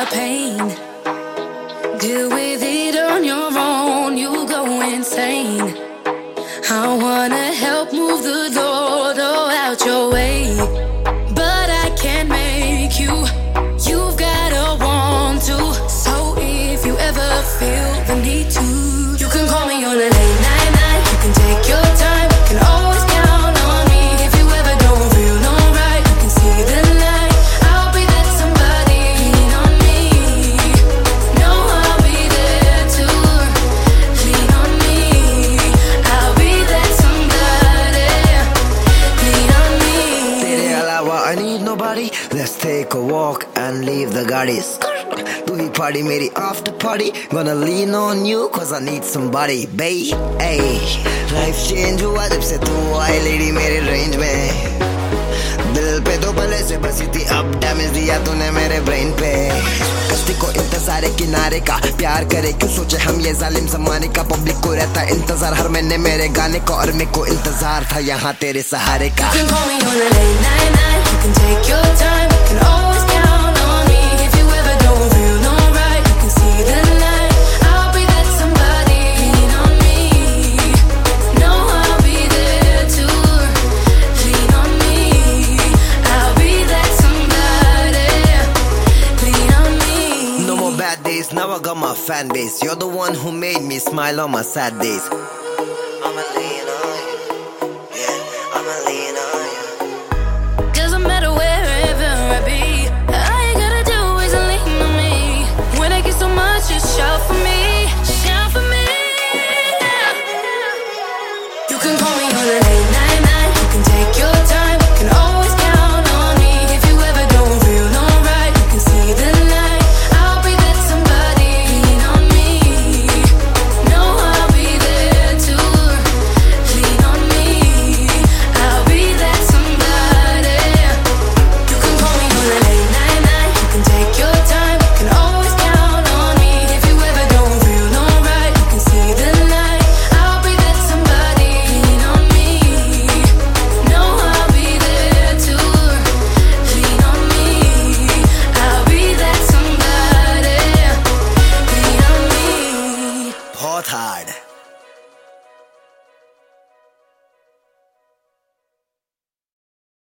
pain. Deal with it on your own, you go insane. I wanna help move the load out your way, but I can't make you. You've gotta want to. So if you ever feel the need to, you can call me on a late night. You can take your time, you can always count on me. If you ever don't feel alright, you can see the light. I'll be that somebody. Lean on me. No, I'll be there to lean on me. I'll be that somebody. Lean on me. तेरे अलावा I need nobody. Let's take a walk and leave the garis. तू ही party मेरी after party. Gonna lean on you cause I need somebody, babe. Ay, life change हुआ जब से तू आई lady मेरे range में. दिल पे तो पहले से बसी थी, अब डैमेज दिया तूने मेरे ब्रेन पे. कश्ती को इंतजार है किनारे का, प्यार करे क्यों सोचे हम ये जालिम जमाने का. पब्लिक को रहता इंतजार हर महीने मेरे गाने को, और मेरे को इंतजार था यहाँ तेरे सहारे का. You can call me on a late night. You can take your time, you can always count on me. If you ever don't feel alright, you can see the light. I'll be that somebody. Lean on me. No, I'll be there to lean on me. I'll be that somebody. Lean on me. No more bad days, now I got my fan base. You're the one who made me smile on my sad days.